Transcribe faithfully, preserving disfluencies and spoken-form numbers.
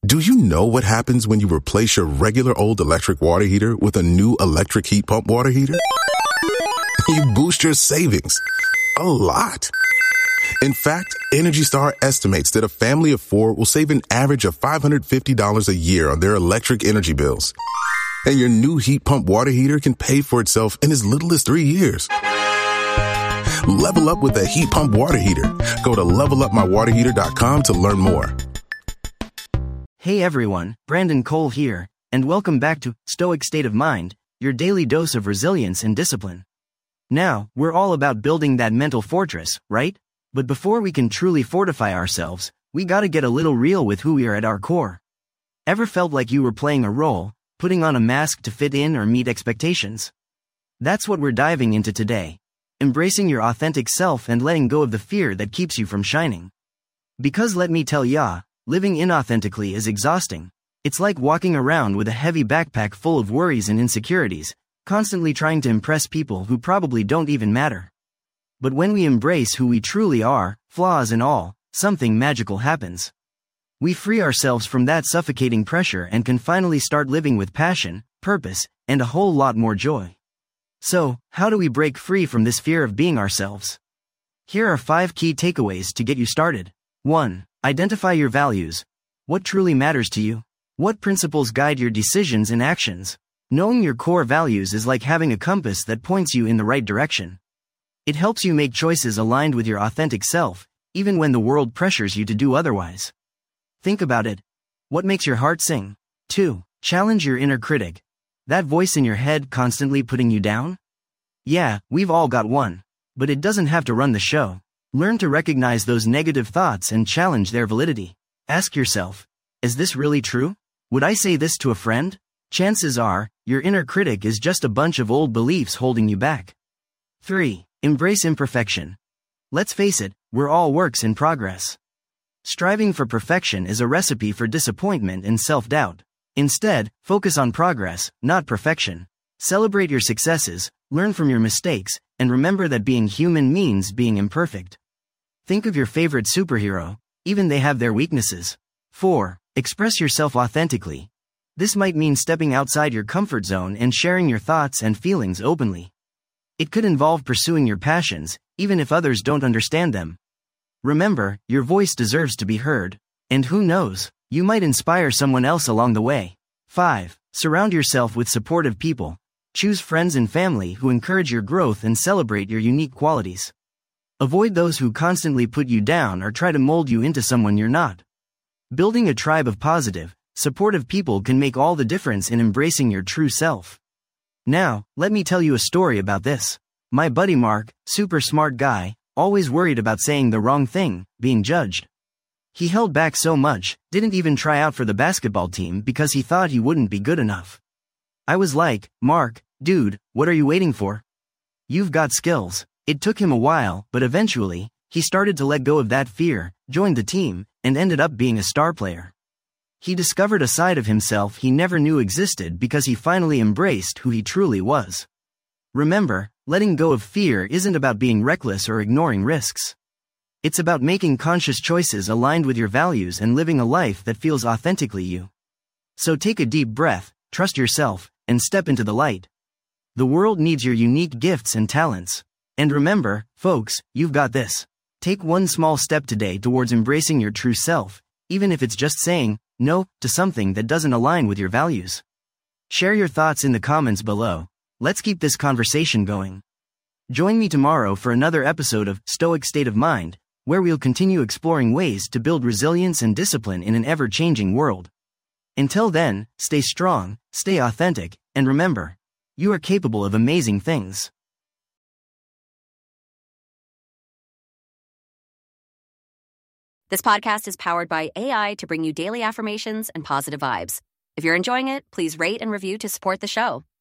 Do you know what happens when you replace your regular old electric water heater with a new electric heat pump water heater? You boost your savings a lot. In fact, Energy Star estimates that a family of four will save an average of five hundred fifty dollars a year on their electric energy bills. And your new heat pump water heater can pay for itself in as little as three years. Level up with a heat pump water heater. Go to level up my water heater dot com to learn more. Hey everyone, Brandon Cole here, and welcome back to Stoic State of Mind, your daily dose of resilience and discipline. Now, we're all about building that mental fortress, right? But before we can truly fortify ourselves, we gotta get a little real with who we are at our core. Ever felt like you were playing a role, putting on a mask to fit in or meet expectations? That's what we're diving into today. Embracing your authentic self and letting go of the fear that keeps you from shining. Because let me tell ya, living inauthentically is exhausting. It's like walking around with a heavy backpack full of worries and insecurities, constantly trying to impress people who probably don't even matter. But when we embrace who we truly are, flaws and all, something magical happens. We free ourselves from that suffocating pressure and can finally start living with passion, purpose, and a whole lot more joy. So, how do we break free from this fear of being ourselves? Here are five key takeaways to get you started. one. Identify your values. What truly matters to you? What principles guide your decisions and actions? Knowing your core values is like having a compass that points you in the right direction. It helps you make choices aligned with your authentic self, even when the world pressures you to do otherwise. Think about it. What makes your heart sing? two. Challenge your inner critic. That voice in your head constantly putting you down? Yeah, we've all got one. But it doesn't have to run the show. Learn to recognize those negative thoughts and challenge their validity. Ask yourself, is this really true? Would I say this to a friend? Chances are, your inner critic is just a bunch of old beliefs holding you back. three. Embrace imperfection. Let's face it, we're all works in progress. Striving for perfection is a recipe for disappointment and self-doubt. Instead, focus on progress, not perfection. Celebrate your successes, learn from your mistakes, and remember that being human means being imperfect. Think of your favorite superhero, even they have their weaknesses. four. Express yourself authentically. This might mean stepping outside your comfort zone and sharing your thoughts and feelings openly. It could involve pursuing your passions, even if others don't understand them. Remember, your voice deserves to be heard. And who knows, you might inspire someone else along the way. five. Surround yourself with supportive people. Choose friends and family who encourage your growth and celebrate your unique qualities. Avoid those who constantly put you down or try to mold you into someone you're not. Building a tribe of positive, supportive people can make all the difference in embracing your true self. Now, let me tell you a story about this. My buddy Mark, super smart guy, always worried about saying the wrong thing, being judged. He held back so much, didn't even try out for the basketball team because he thought he wouldn't be good enough. I was like, Mark, dude, what are you waiting for? You've got skills. It took him a while, but eventually, he started to let go of that fear, joined the team, and ended up being a star player. He discovered a side of himself he never knew existed because he finally embraced who he truly was. Remember, letting go of fear isn't about being reckless or ignoring risks. It's about making conscious choices aligned with your values and living a life that feels authentically you. So take a deep breath, trust yourself, and step into the light. The world needs your unique gifts and talents. And remember, folks, you've got this. Take one small step today towards embracing your true self, even if it's just saying no to something that doesn't align with your values. Share your thoughts in the comments below. Let's keep this conversation going. Join me tomorrow for another episode of Stoic State of Mind, where we'll continue exploring ways to build resilience and discipline in an ever-changing world. Until then, stay strong, stay authentic, and remember, you are capable of amazing things. This podcast is powered by A I to bring you daily affirmations and positive vibes. If you're enjoying it, please rate and review to support the show.